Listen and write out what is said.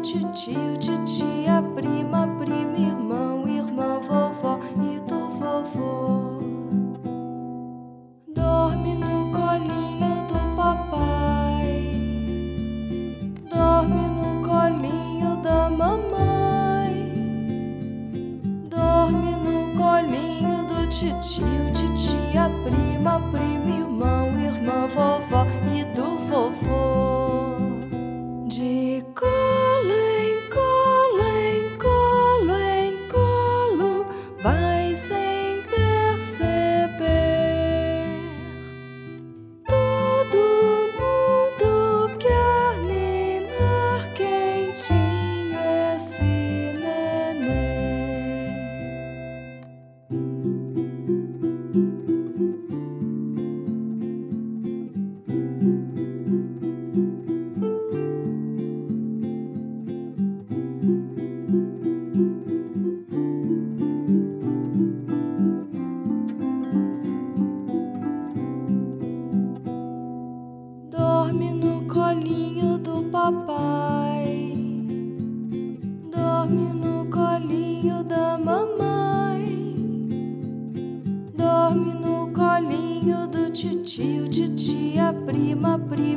titio, titia, prima, prima, irmão, irmã, vovó e do vovô. Dorme no colinho do papai, dorme no colinho da mamãe, dorme no colinho do titio, titia, prima, prima, irmão, irmã, vovó e do vovô. De colo em colo, em colo em colo, vai sem perceber. Todo mundo quer ninar quentinho esse neném. Dorme no colinho do papai, dorme no colinho da mamãe, dorme no colinho do titio, titia, prima, prima.